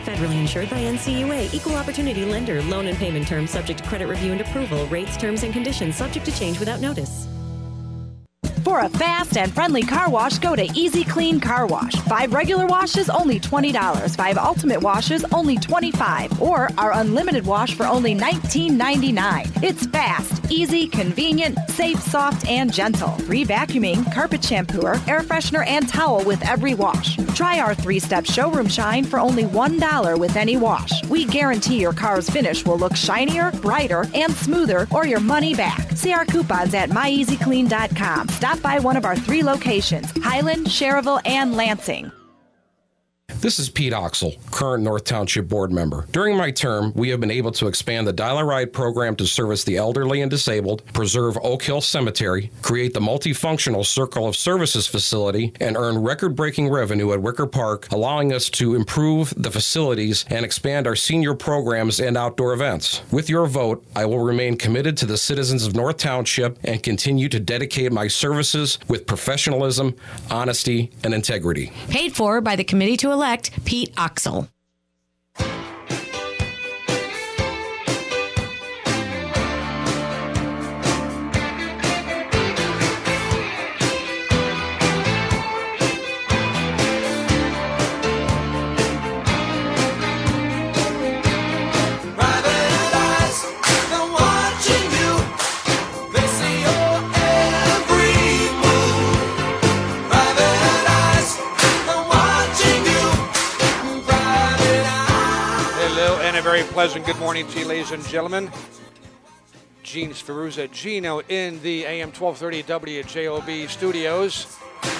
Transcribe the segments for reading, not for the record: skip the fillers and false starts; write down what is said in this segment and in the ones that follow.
Federally insured by NCUA, Equal Opportunity Lender. Loan and payment terms subject to credit review and approval. Rates, terms, and conditions subject to change without notice. For a fast and friendly car wash, go to Easy Clean Car Wash. 5 regular washes, only $20. 5 ultimate washes, only $25. Or our unlimited wash for only $19.99. It's fast, easy, convenient, safe, soft, and gentle. Free vacuuming, carpet shampooer, air freshener, and towel with every wash. Try our 3-step showroom shine for only $1 with any wash. We guarantee your car's finish will look shinier, brighter, and smoother, or your money back. See our coupons at myeasyclean.com. Stop by one of our 3 locations, Highland, Cherville, and Lansing. This is Pete Oxel, current North Township Board member. During my term, we have been able to expand the Dial-A-Ride program to service the elderly and disabled, preserve Oak Hill Cemetery, create the multifunctional Circle of Services facility, and earn record-breaking revenue at Wicker Park, allowing us to improve the facilities and expand our senior programs and outdoor events. With your vote, I will remain committed to the citizens of North Township and continue to dedicate my services with professionalism, honesty, and integrity. Paid for by the Committee to Elect Pete Oxel. Very pleasant good morning to you, ladies and gentlemen. Gene Sferruzza, Gino in the AM 1230 WJOB studios.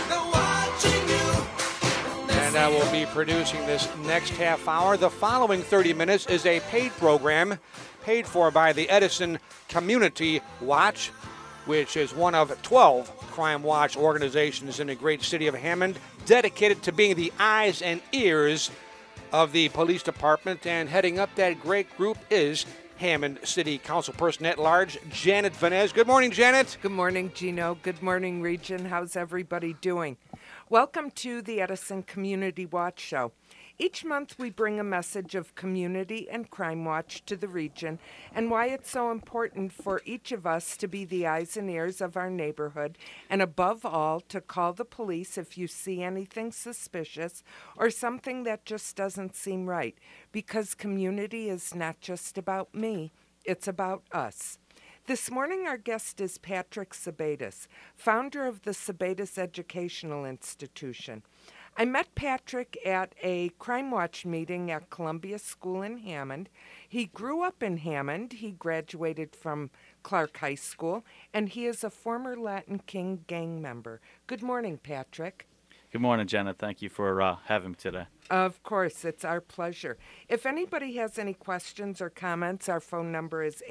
And I will be producing this next half hour. The following 30 minutes is a paid program paid for by the Edison Community Watch, which is one of 12 Crime Watch organizations in the great city of Hammond, dedicated to being the eyes and ears of the police department, and heading up that great group is Hammond City Councilperson at Large, Janet Vanez. Good morning, Janet. Good morning, Gino. Good morning, Region. How's everybody doing? Welcome to the Edison Community Watch Show. Each month we bring a message of community and crime watch to the region and why it's so important for each of us to be the eyes and ears of our neighborhood, and above all, to call the police if you see anything suspicious or something that just doesn't seem right, because community is not just about me, it's about us. This morning, our guest is Patrick Sebaitis, founder of the Sebaitis Educational Institution. I met Patrick at a Crime Watch meeting at Columbia School in Hammond. He grew up in Hammond. He graduated from Clark High School, and he is a former Latin King gang member. Good morning, Patrick. Good morning, Janet. Thank you for having me today. Of course, it's our pleasure. If anybody has any questions or comments, our phone number is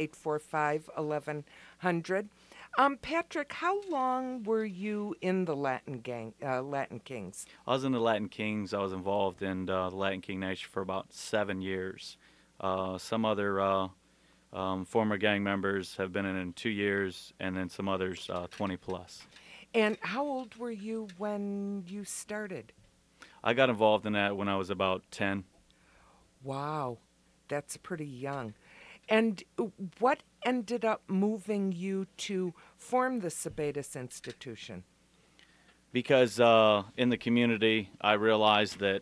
845-1100. Patrick, how long were you in the Latin Kings? I was in the Latin Kings. I was involved in the Latin King Nation for about 7 years. Some other former gang members have been in 2 years, and then some others 20 plus. And how old were you when you started? I got involved in that when I was about 10. Wow, that's pretty young. And what ended up moving you to form the Sebaitis Institution? Because in the community, I realized that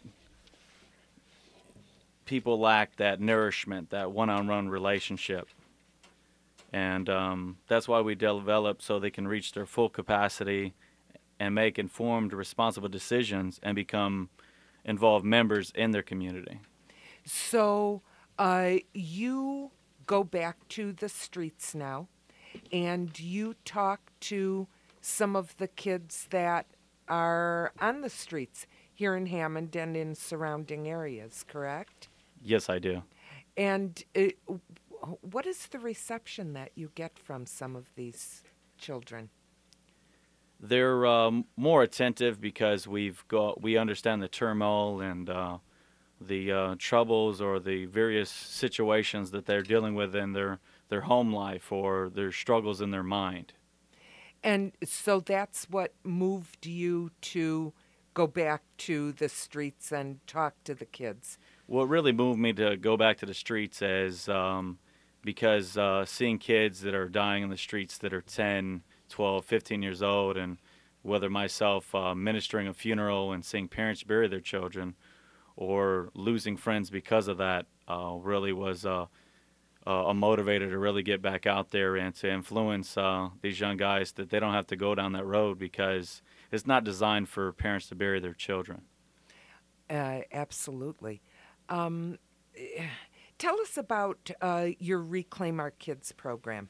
people lack that nourishment, that one-on-one relationship. And that's why we develop so they can reach their full capacity and make informed, responsible decisions and become involved members in their community. So you go back to the streets now, and you talk to some of the kids that are on the streets here in Hammond and in surrounding areas, correct? Yes, I do. And what is the reception that you get from some of these children? They're more attentive because we understand the turmoil and the troubles or the various situations that they're dealing with in their home life or their struggles in their mind. And so that's what moved you to go back to the streets and talk to the kids. What really moved me to go back to the streets is because seeing kids that are dying in the streets that are 10, 12, 15 years old, and whether myself ministering a funeral and seeing parents bury their children or losing friends because of that really was a motivator to really get back out there and to influence these young guys that they don't have to go down that road, because it's not designed for parents to bury their children. Absolutely. Tell us about your Reclaim Our Kids program.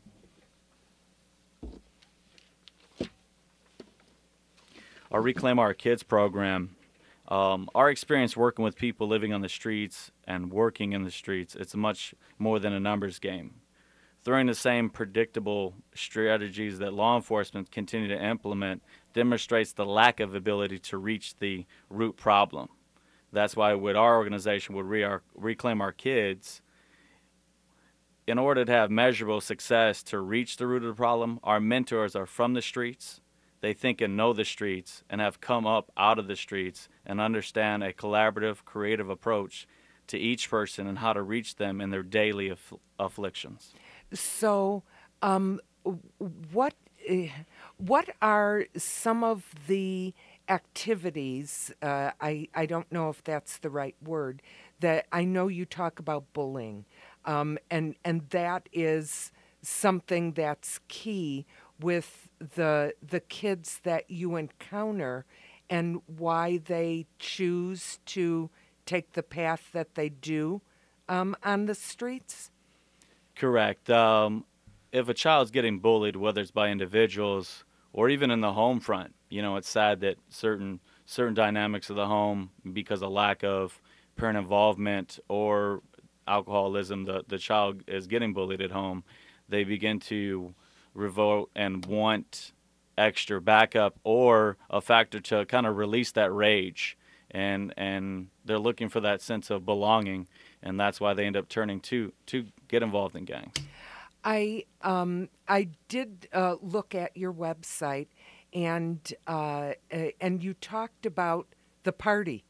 Our Reclaim Our Kids program, our experience working with people living on the streets and working in the streets, it's much more than a numbers game. Throwing the same predictable strategies that law enforcement continue to implement demonstrates the lack of ability to reach the root problem. That's why with our organization, with Reclaim Our Kids, in order to have measurable success to reach the root of the problem, our mentors are from the streets. They think and know the streets and have come up out of the streets and understand a collaborative, creative approach to each person and how to reach them in their daily afflictions. So, what are some of the activities, I don't know if that's the right word, that I know you talk about bullying, and that is something that's key with the kids that you encounter and why they choose to take the path that they do on the streets? Correct. If a child's getting bullied, whether it's by individuals or even in the home front, it's sad that certain dynamics of the home, because of lack of parent involvement or alcoholism, the child is getting bullied at home. They begin to revolt and want extra backup or a factor to kind of release that rage, and they're looking for that sense of belonging, and that's why they end up turning to get involved in gangs. I did look at your website, and you talked about the party,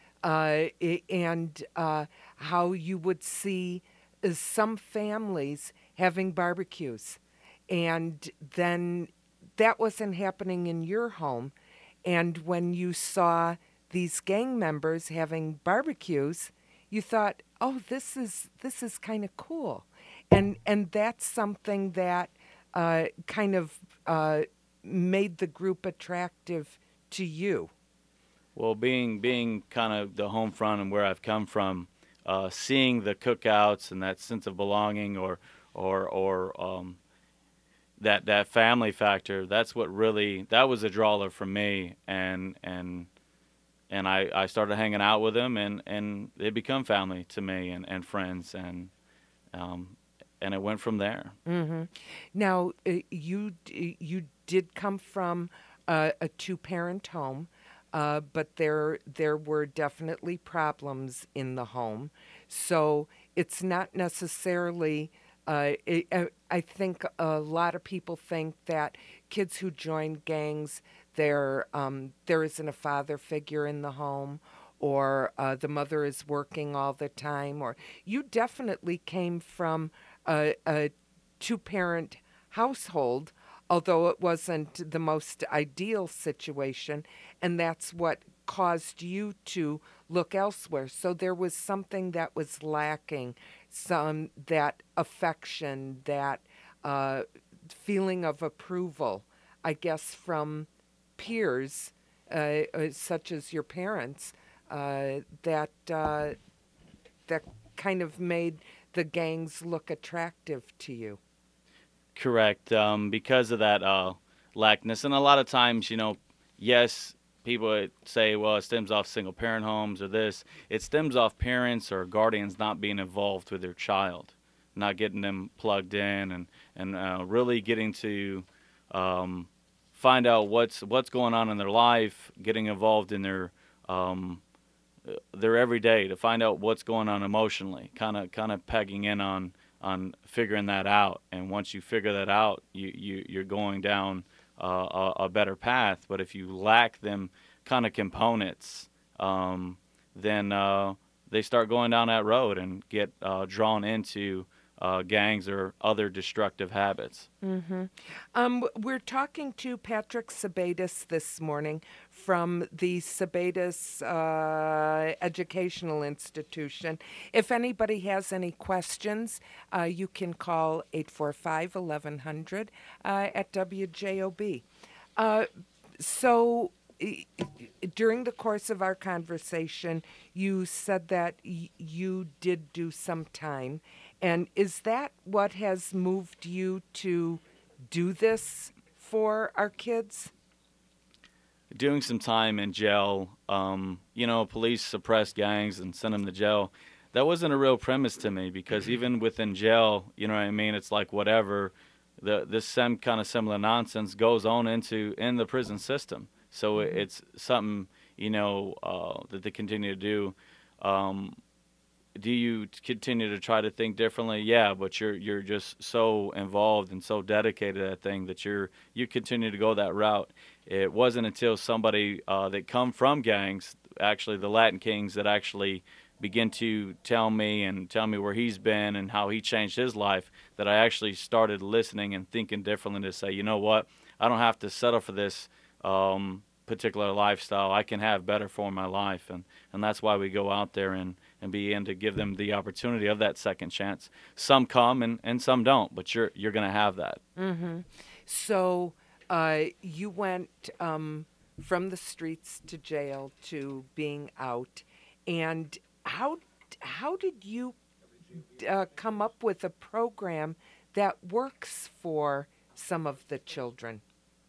and how you would see some families having barbecues, and then that wasn't happening in your home. And when you saw these gang members having barbecues, you thought, "Oh, this is kind of cool," and that's something that kind of made the group attractive to you. Well, being kind of the home front and where I've come from, seeing the cookouts and that sense of belonging, or that family factor, that's what that was a drawer for me, and I started hanging out with them, and they become family to me and friends, and it went from there. Mm-hmm. Now, you did come from a two-parent home, but there were definitely problems in the home. So it's not necessarily, I think a lot of people think that kids who join gangs, there isn't a father figure in the home, or the mother is working all the time, or you definitely came from a two-parent household, although it wasn't the most ideal situation, and that's what caused you to look elsewhere. So there was something that was lacking, that affection, that feeling of approval, I guess, from peers, such as your parents, that kind of made the gangs look attractive to you. Correct. Because of that lackness, and a lot of times, yes, people would say, well, it stems off single-parent homes or this. It stems off parents or guardians not being involved with their child, not getting them plugged in, and really getting to find out what's going on in their life, getting involved in their everyday, to find out what's going on emotionally, kind of pegging in on figuring that out. And once you figure that out, you're going down a better path. But if you lack them kind of components, then they start going down that road and get drawn into gangs or other destructive habits. We're talking to Patrick Sebadis this morning from the Sebadis Educational Institution. If anybody has any questions, you can call 845-1100 at WJOB. So during the course of our conversation, you said that you did do some time. And is that what has moved you to do this for our kids? Doing some time in jail, police suppressed gangs and sent them to jail. That wasn't a real premise to me, because even within jail, you know what I mean, it's like whatever, this same kind of similar nonsense goes on in the prison system. So it's something, that they continue to do. Do you continue to try to think differently? Yeah, but you're just so involved and so dedicated to that thing that you continue to go that route. It wasn't until somebody that come from gangs, actually the Latin Kings, that actually begin to tell me where he's been and how he changed his life, that I actually started listening and thinking differently to say, you know what, I don't have to settle for this particular lifestyle. I can have better for my life, and that's why we go out there and begin to give them the opportunity of that second chance. Some come and some don't, but you're going to have that. Mm-hmm. So you went from the streets to jail to being out, and how did you come up with a program that works for some of the children?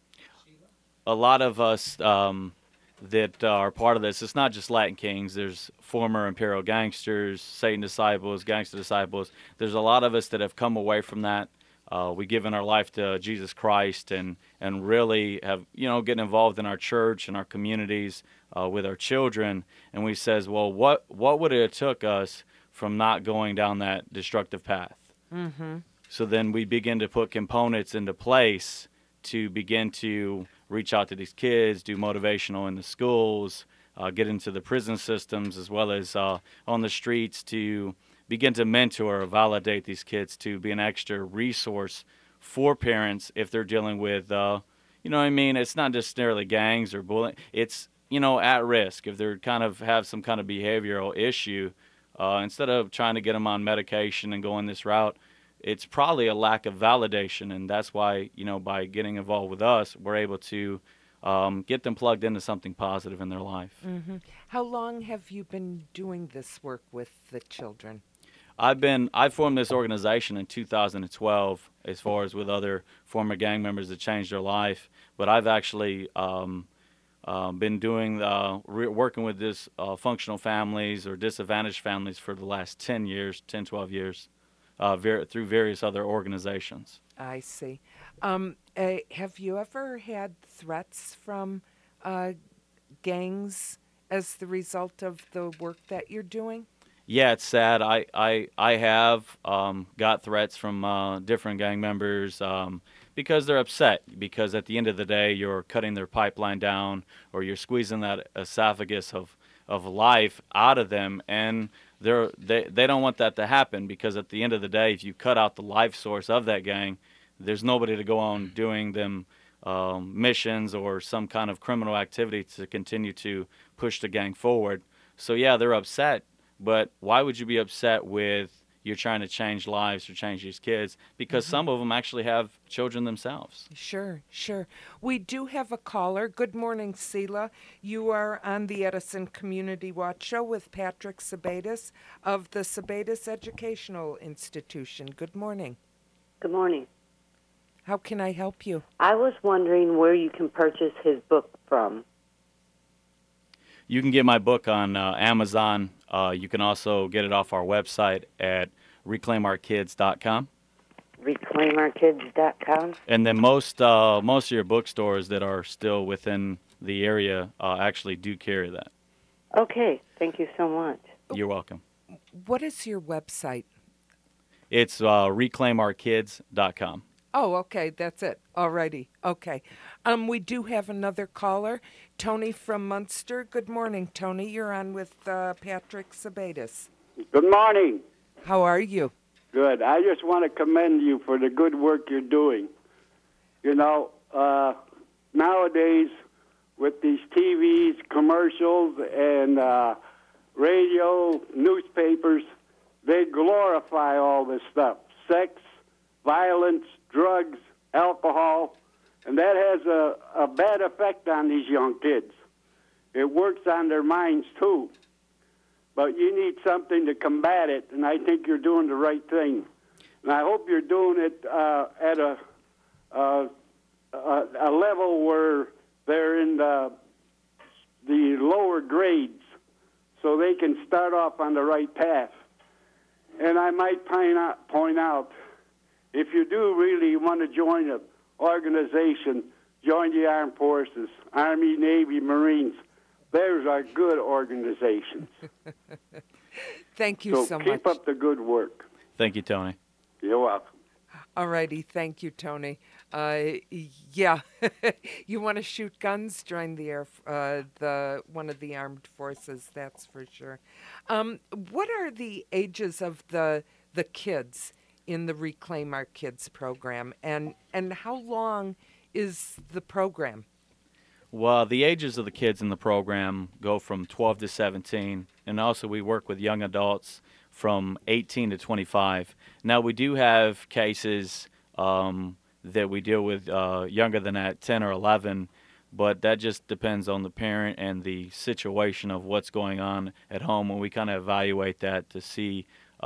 A lot of us that are part of this, it's not just Latin Kings. There's former Imperial gangsters, Satan disciples, gangster disciples. There's a lot of us that have come away from that. We've given our life to Jesus Christ and really have, getting involved in our church and our communities with our children. And we says, well, what would it have took us from not going down that destructive path? Mm-hmm. So then we begin to put components into place to begin to reach out to these kids, do motivational in the schools, get into the prison systems, as well as on the streets, to begin to mentor or validate these kids, to be an extra resource for parents if they're dealing with, it's not necessarily gangs or bullying. It's, at risk. If they're kind of have some kind of behavioral issue, instead of trying to get them on medication and going this route, it's probably a lack of validation, and that's why, by getting involved with us, we're able to get them plugged into something positive in their life. Mm-hmm. How long have you been doing this work with the children? I formed this organization in 2012, as far as with other former gang members that changed their life, but I've actually been doing working with this functional families or disadvantaged families for the last 10, 12 years. Through various other organizations. I see. Have you ever had threats from gangs as the result of the work that you're doing? Yeah, it's sad. I have got threats from different gang members because they're upset, because at the end of the day you're cutting their pipeline down, or you're squeezing that esophagus of life out of them, and they don't want that to happen, because at the end of the day, if you cut out the life source of that gang, there's nobody to go on doing them missions or some kind of criminal activity to continue to push the gang forward. So yeah, they're upset, but why would you be upset with you're trying to change lives or change these kids? Because some of them actually have children themselves. Sure. We do have a caller. Good morning, Sela. You are on the Edison Community Watch Show with Patrick Sebadis of the Sebadis Educational Institution. Good morning. Good morning. How can I help you? I was wondering where you can purchase his book from. You can get my book on Amazon. You can also get it off our website at reclaimourkids.com. Reclaimourkids.com. And then most of your bookstores that are still within the area actually do carry that. Okay, thank you so much. You're welcome. What is your website? It's reclaimourkids.com. Oh, okay, that's it. All righty. Okay. We do have another caller, Tony from Munster. Good morning, Tony. You're on with Patrick Sabatis. Good morning. How are you? Good. I just want to commend you for the good work you're doing. You know, nowadays with these TVs, commercials, and radio, newspapers, they glorify all this stuff. Sex, violence, drugs, alcohol, and that has a bad effect on these young kids. It works on their minds, too. But you need something to combat it, and I think you're doing the right thing. And I hope you're doing it at a level where they're in the lower grades so they can start off on the right path. And I might point out, if you do really want to join an organization, join the Armed Forces, Army, Navy, Marines. Those are good organizations. Thank you so much. Keep up the good work. Thank you, Tony. You're welcome. All righty. Thank you, Tony. Yeah, you want to shoot guns? Join the one of the armed forces. That's for sure. What are the ages of the kids in the Reclaim Our Kids program, and how long is the program? Well, the ages of the kids in the program go from 12 to 17, and also we work with young adults from 18 to 25. Now, we do have cases that we deal with younger than that, 10 or 11, but that just depends on the parent and the situation of what's going on at home, and we kind of evaluate that to see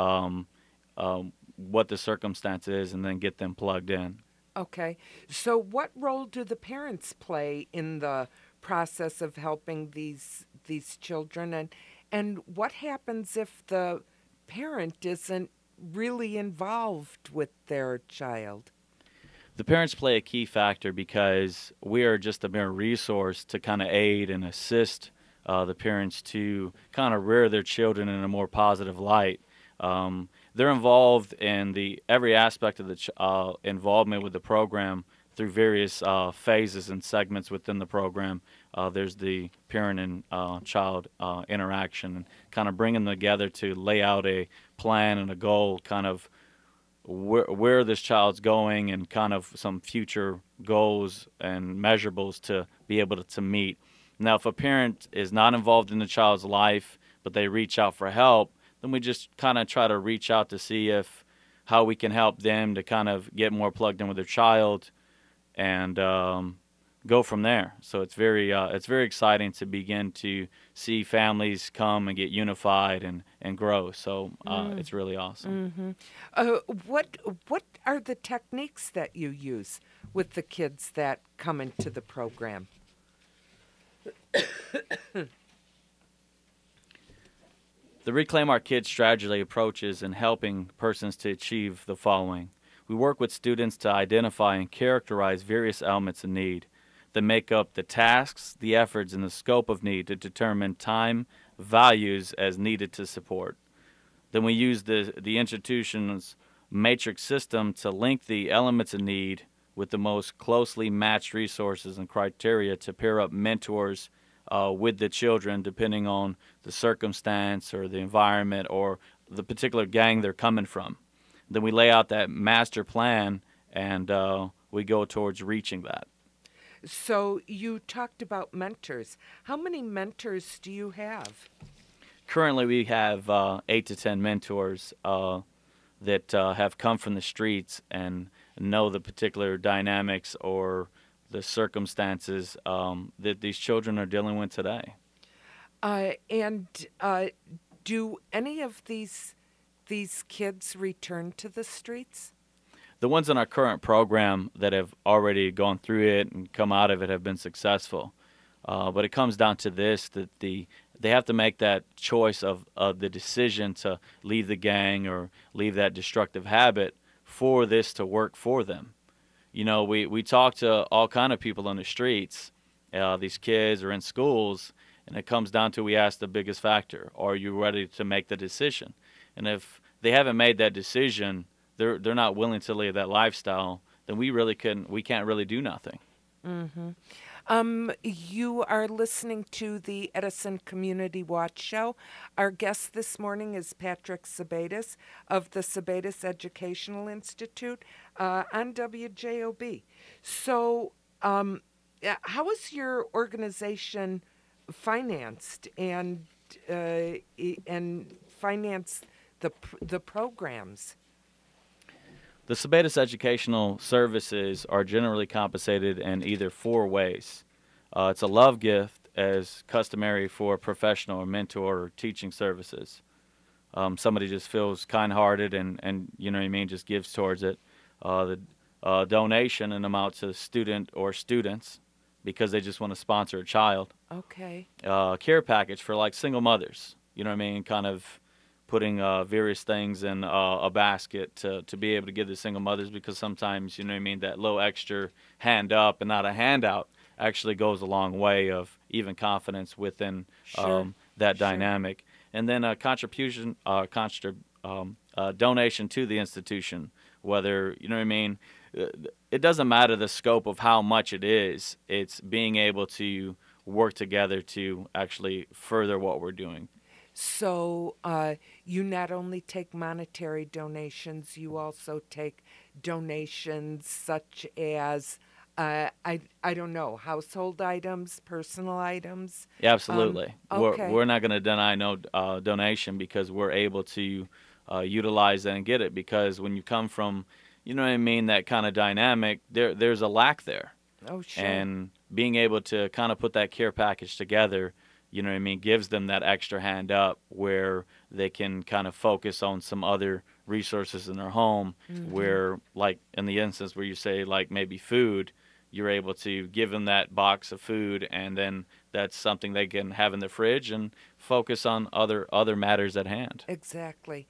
what the circumstance is and then get them plugged in. Okay. So what role do the parents play in the process of helping these children? And what happens if the parent isn't really involved with their child? The parents play a key factor because we are just a mere resource to kind of aid and assist the parents to kind of rear their children in a more positive light. They're involved in every aspect of the involvement with the program through various phases and segments within the program. There's the parent and child interaction, and kind of bringing them together to lay out a plan and a goal, kind of where this child's going and kind of some future goals and measurables to be able to meet. Now, if a parent is not involved in the child's life, but they reach out for help, then we just kind of try to reach out to see how we can help them to kind of get more plugged in with their child and go from there. So it's very exciting to begin to see families come and get unified and grow. So it's really awesome. Mm-hmm. What are the techniques that you use with the kids that come into the program? The Reclaim Our Kids strategy approaches in helping persons to achieve the following. We work with students to identify and characterize various elements of need that make up the tasks, the efforts, and the scope of need to determine time, values as needed to support. Then we use the institution's matrix system to link the elements of need with the most closely matched resources and criteria to pair up mentors with the children depending on the circumstance or the environment or the particular gang they're coming from. Then we lay out that master plan and we go towards reaching that. So you talked about mentors. How many mentors do you have? Currently we have 8 to 10 mentors that have come from the streets and know the particular dynamics or the circumstances that these children are dealing with today. And do any of these kids return to the streets? The ones in our current program that have already gone through it and come out of it have been successful. But it comes down to this, that they have to make that choice of the decision to leave the gang or leave that destructive habit for this to work for them. You know, we talk to all kind of people on the streets. These kids are in schools, and it comes down to we ask the biggest factor: are you ready to make the decision? And if they haven't made that decision, they're not willing to live that lifestyle. then we can't really do nothing. Mm-hmm. You are listening to the Edison Community Watch Show. Our guest this morning is Patrick Sebaitis of the Sebaitis Educational Institute on WJOB. So, how is your organization financed and finance the programs? The Sebaitis Educational Services are generally compensated in either 4 ways. It's a love gift, as customary for professional or mentor or teaching services. Somebody just feels kind-hearted and you know what I mean, just gives towards it. The donation and amount to student or students because they just want to sponsor a child. Okay. Care package for like single mothers, you know what I mean, kind of putting various things in a basket to be able to give the single mothers, because sometimes, you know what I mean, that little extra hand up and not a handout actually goes a long way of even confidence within that dynamic. And then a donation to the institution, whether, you know what I mean, it doesn't matter the scope of how much it is, it's being able to work together to actually further what we're doing. So you not only take monetary donations, you also take donations such as, I don't know, household items, personal items? Yeah, absolutely. Okay. We're not going to deny no donation because we're able to utilize that and get it, because when you come from, you know what I mean, that kind of dynamic, there's a lack there. Oh, sure. And being able to kind of put that care package together, you know what I mean, gives them that extra hand up where they can kind of focus on some other resources in their home, where, like in the instance where you say like maybe food, you're able to give them that box of food, and then that's something they can have in the fridge and focus on other matters at hand. Exactly.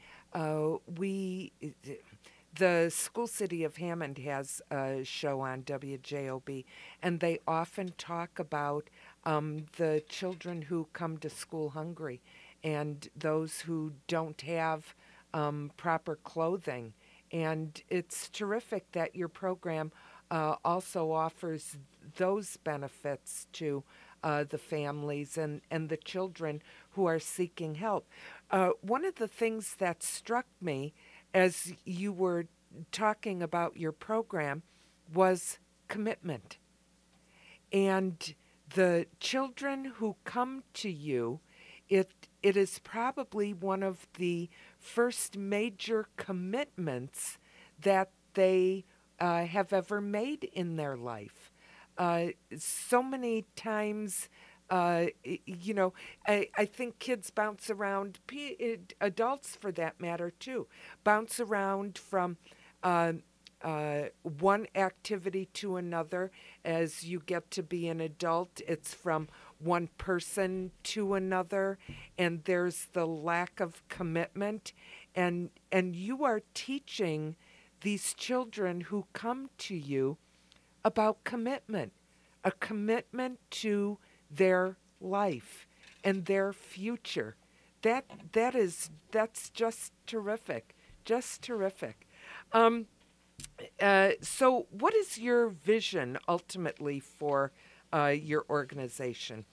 The School City of Hammond has a show on WJOB, and they often talk about the children who come to school hungry and those who don't have proper clothing. And it's terrific that your program also offers those benefits to the families and the children who are seeking help. One of the things that struck me as you were talking about your program was commitment. And the children who come to you, it is probably one of the first major commitments that they have ever made in their life. So many times, you know, I think kids bounce around, adults for that matter too, bounce around from one activity to another. As you get to be an adult, it's from one person to another, and there's the lack of commitment. And you are teaching these children who come to you about commitment, a commitment to their life and their future. That's just terrific, just terrific. So what is your vision ultimately for your organization?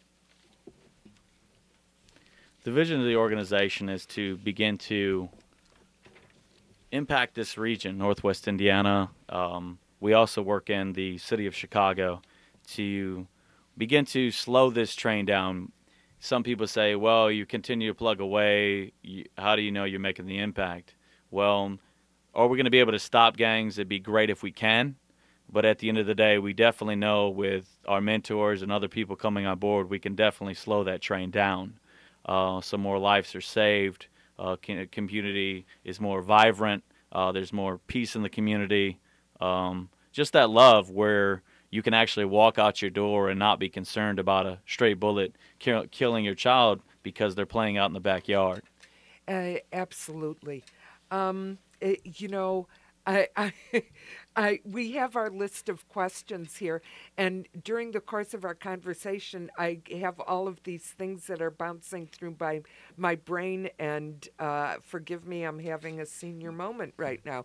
The vision of the organization is to begin to impact this region, Northwest Indiana. We also work in the city of Chicago to begin to slow this train down. Some people say, well, you continue to plug away. How do you know you're making the impact? Well, are we going to be able to stop gangs? It'd be great if we can. But at the end of the day, we definitely know with our mentors and other people coming on board, we can definitely slow that train down. Some more lives are saved. Community is more vibrant. There's more peace in the community. Just that love where you can actually walk out your door and not be concerned about a stray bullet killing your child because they're playing out in the backyard. Absolutely. You know, We have our list of questions here, and during the course of our conversation, I have all of these things that are bouncing through my brain, and forgive me, I'm having a senior moment right now.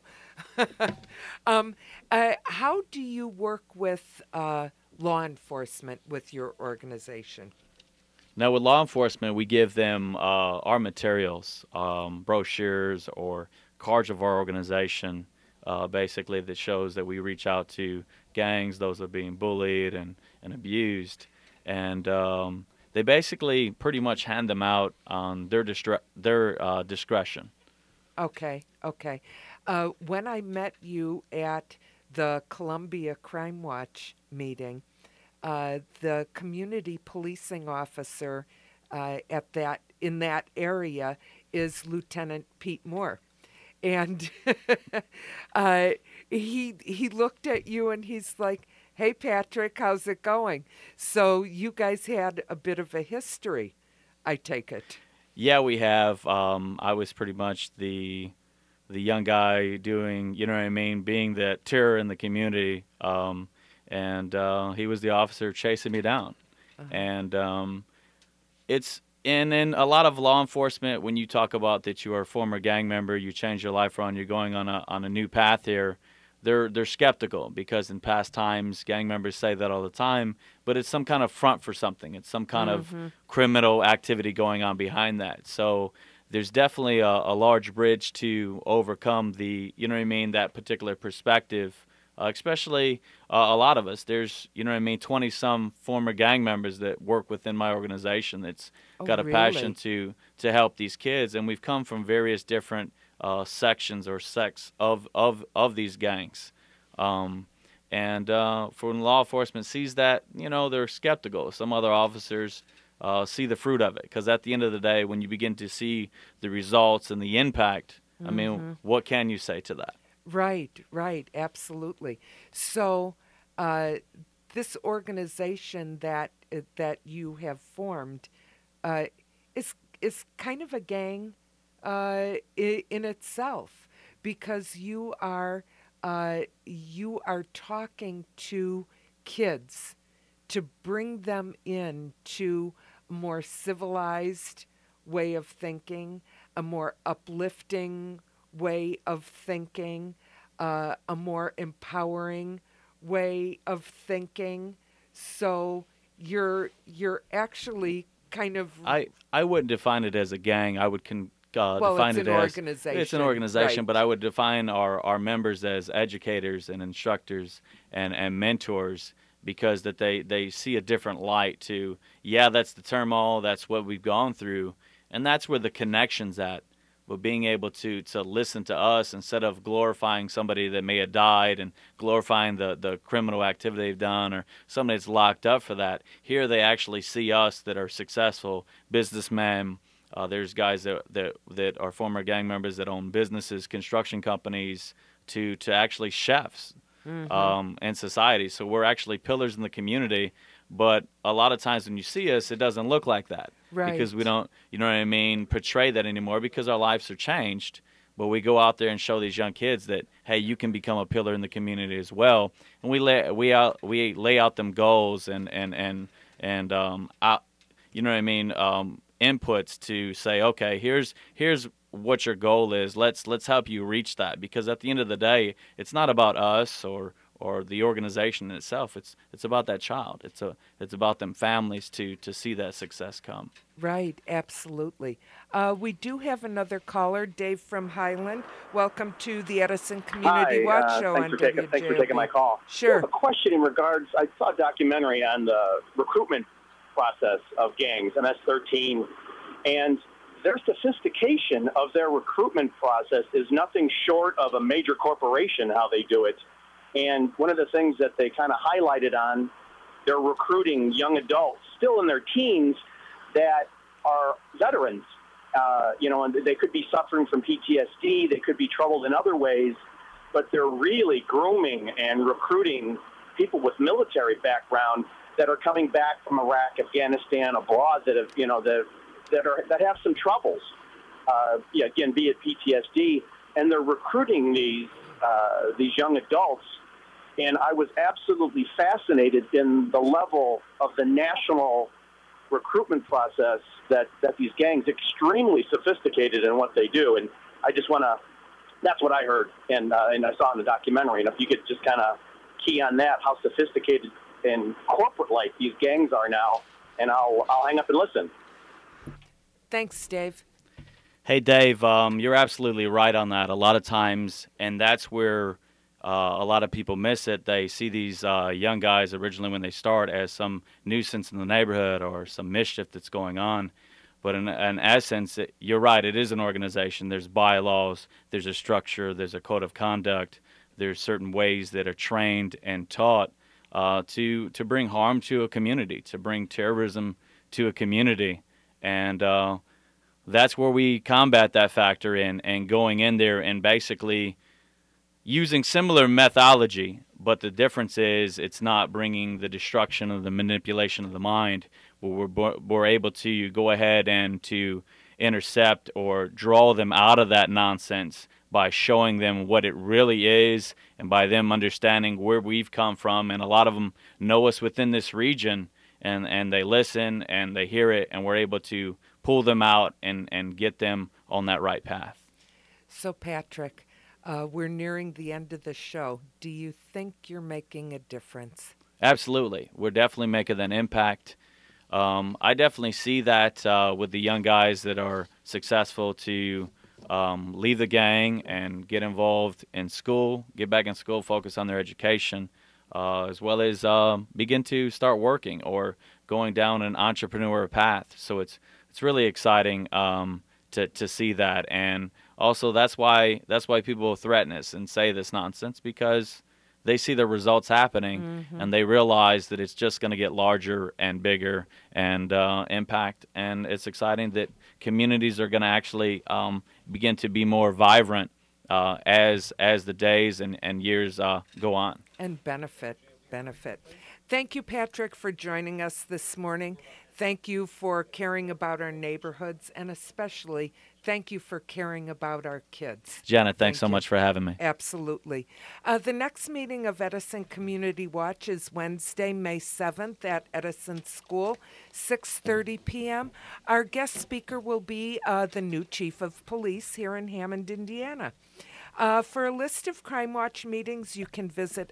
How do you work with law enforcement with your organization? Now, with law enforcement, we give them our materials, brochures or cards of our organization, basically that shows that we reach out to gangs, those that are being bullied and abused. And they basically pretty much hand them out on their discretion. Okay. When I met you at the Columbia Crime Watch meeting, the community policing officer in that area is Lieutenant Pete Moore. And he looked at you and he's like, "Hey, Patrick, how's it going?" So you guys had a bit of a history, I take it. Yeah, we have. I was pretty much the young guy doing, you know what I mean, being the terror in the community. And he was the officer chasing me down. Uh-huh. And it's in a lot of law enforcement, when you talk about that you are a former gang member, you change your life around, you're going on a new path here, they're skeptical, because in past times gang members say that all the time, but it's some kind of front for something. It's some kind of criminal activity going on behind that. So there's definitely a large bridge to overcome the, you know what I mean, that particular perspective. Especially a lot of us, there's, you know what I mean, 20-some former gang members that work within my organization that's got a passion to help these kids. And we've come from various different sections or sects of these gangs. For when law enforcement sees that, you know, they're skeptical. Some other officers see the fruit of it, because at the end of the day, when you begin to see the results and the impact, I mean, what can you say to that? Right, absolutely. So this organization that you have formed is kind of a gang in itself, because you are talking to kids to bring them into a more civilized way of thinking, a more uplifting way of thinking, a more empowering way of thinking. So you're actually kind of... I wouldn't define it as a gang. I would define it as... It's an organization, right. But I would define our members as educators and instructors and mentors, because that they see a different light to, that's the turmoil, that's what we've gone through, and that's where the connection's at. But being able to listen to us instead of glorifying somebody that may have died and glorifying the criminal activity they've done, or somebody that's locked up for that. Here they actually see us that are successful businessmen. There's guys that are former gang members that own businesses, construction companies, to actually chefs and society. So we're actually pillars in the community. But a lot of times when you see us, it doesn't look like that. Right. Because we don't, you know what I mean, portray that anymore, because our lives are changed. But we go out there and show these young kids that, hey, you can become a pillar in the community as well. And we lay out them goals and you know what I mean, inputs to say, okay, here's what your goal is. Let's help you reach that, because at the end of the day, it's not about us or the organization in itself. It's about that child. It's about them families to see that success come. Right, absolutely. We do have another caller, Dave from Highland. Welcome to the Edison Community Watch Show. Thanks for taking my call. Sure. A question in regards, I saw a documentary on the recruitment process of gangs, MS-13, and their sophistication of their recruitment process is nothing short of a major corporation, how they do it. And one of the things that they kind of highlighted on, they're recruiting young adults still in their teens that are veterans, and they could be suffering from PTSD, they could be troubled in other ways, but they're really grooming and recruiting people with military background that are coming back from Iraq, Afghanistan, abroad, that have, that have some troubles. Again, be it PTSD, and they're recruiting these these young adults, and I was absolutely fascinated in the level of the national recruitment process that these gangs, extremely sophisticated in what they do. And I just want to, that's what I heard and I saw in the documentary. And if you could just kind of key on that, how sophisticated and corporate-like these gangs are now, and I'll hang up and listen. Thanks, Dave. Hey, Dave, you're absolutely right on that. A lot of times, and that's where a lot of people miss it. They see these young guys originally when they start as some nuisance in the neighborhood or some mischief that's going on. But in essence, you're right, it is an organization. There's bylaws, there's a structure, there's a code of conduct, there's certain ways that are trained and taught to bring harm to a community, to bring terrorism to a community. And that's where we combat that factor and going in there and basically using similar methodology, but the difference is it's not bringing the destruction of the manipulation of the mind. We're able to go ahead and to intercept or draw them out of that nonsense by showing them what it really is and by them understanding where we've come from. And a lot of them know us within this region, and they listen and they hear it, and we're able to pull them out and get them on that right path. So, Patrick, we're nearing the end of the show. Do you think you're making a difference? Absolutely. We're definitely making an impact. I definitely see that with the young guys that are successful to leave the gang and get involved in school, get back in school, focus on their education, as well as begin to start working or going down an entrepreneur path. So it's really exciting to see that. And also that's why people threaten us and say this nonsense, because they see the results happening, and they realize that it's just going to get larger and bigger and impact. And it's exciting that communities are going to actually begin to be more vibrant as the days and years go on. And benefit. Thank you, Patrick, for joining us this morning. Thank you for caring about our neighborhoods, and especially thank you for caring about our kids. Janet, thanks so much for having me. Absolutely. The next meeting of Edison Community Watch is Wednesday, May 7th at Edison School, 6:30 p.m. Our guest speaker will be the new chief of police here in Hammond, Indiana. For a list of Crime Watch meetings, you can visit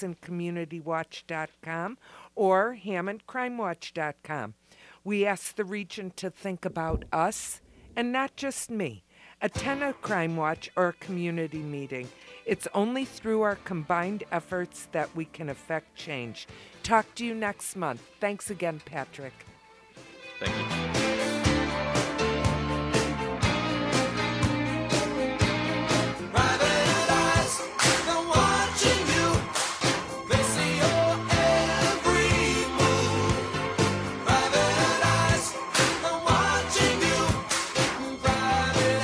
EdisonCommunityWatch.com or HammondCrimeWatch.com. We ask the region to think about us, and not just me. Attend a Crime Watch or a community meeting. It's only through our combined efforts that we can affect change. Talk to you next month. Thanks again, Patrick. Thank you.